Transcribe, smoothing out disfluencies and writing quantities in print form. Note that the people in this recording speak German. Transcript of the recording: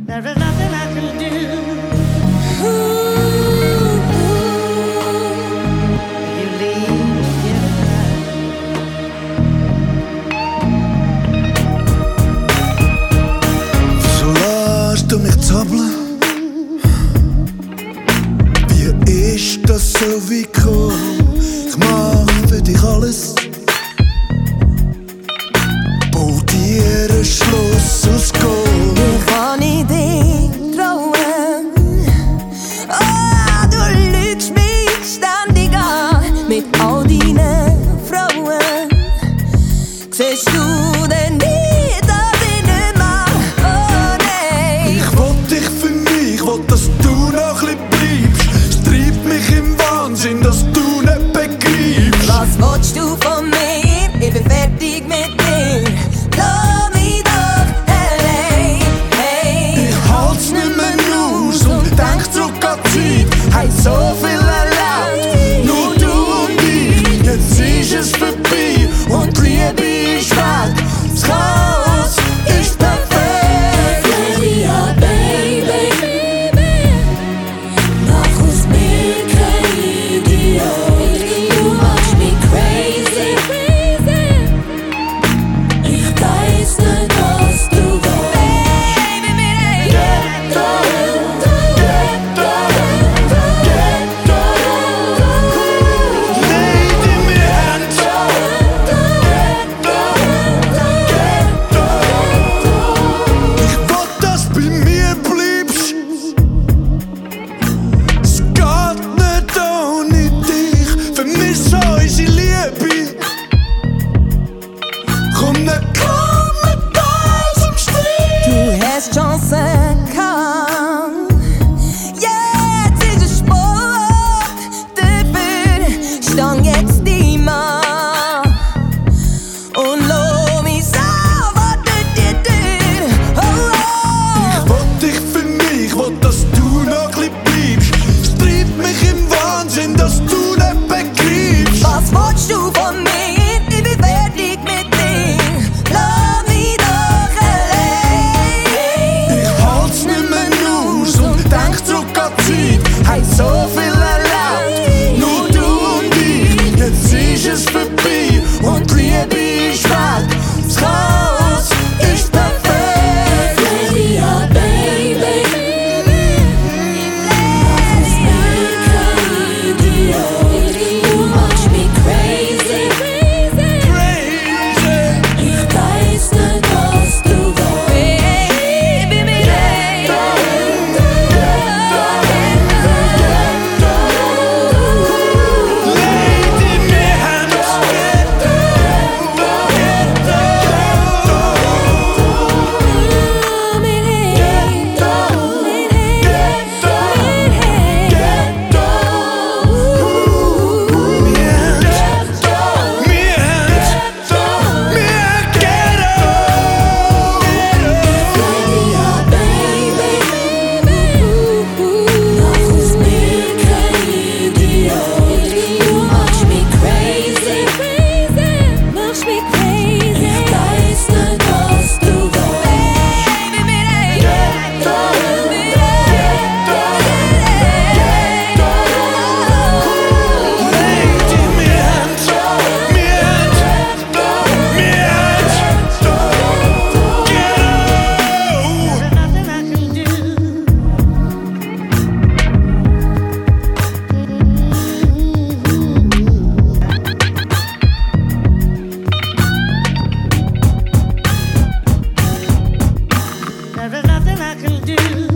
There is nothing I can do. You leave Wieso lässt du mich zappeln? Wie ist das so wie gekommen? Ich mach für dich alles. Bau dir einen Schluss aus Gold. Wie kann ich dich trauen? Oh, du lügst mich ständig an mit all deinen Frauen. Siehst du denn nicht, dass ich nicht mag? Oh nein. Ich will dich für mich, will, dass du noch ein bisschen bleibst. Es treibt mich im Wahnsinn, dass du nicht begreifst. Was willst du von mir? Ich bin fertig mit dir. Lass mich doch allein. Hey. Ich halt's nicht mehr aus und denk zurück an die Zeit. Hey, so viel erlebt, nur du und ich. Jetzt ist es vorbei und die Liebe ist weg. Das Chaos ist perfekt. Ja, Baby, mach aus mir kein Idiot. Du machst mich crazy. Ich weiß nicht, was du willst. Get down, get down, get down. Lady mir Hand. Get down, get down. Ich will, dass du bei mir bleibst. Es geht nicht ohne dich. Vermisse unsere Liebe. Komm nicht klar mit uns im Streit. Du hast Chancen gehabt. Jetzt ist es Sport. Dafür stand jetzt die Mann. Und lass mich sagen, was dir tut. Oh, Ich oh. will dich für mich, will, dass du noch ein bisschen bleibst. Es treibt mich im Wahnsinn, dass du nicht begreifst. Was willst du von mir? Ich bin fertig mit dir. Lass mich doch allein. Ich halt's nicht mehr aus und denk zurück an die Zeit. Hey, so viel erlebt, nur du und ich. Jetzt ist es vorbei und die Liebe ist weg. Das Chaos ist perfekt. Ja, Baby, mach aus mir kein Idiot. Du machst mich crazy. Crazy. Ich weiß nicht, was du willst. Baby, Lady mir Hand. Get down, get nothing I can do. There is nothing I can do.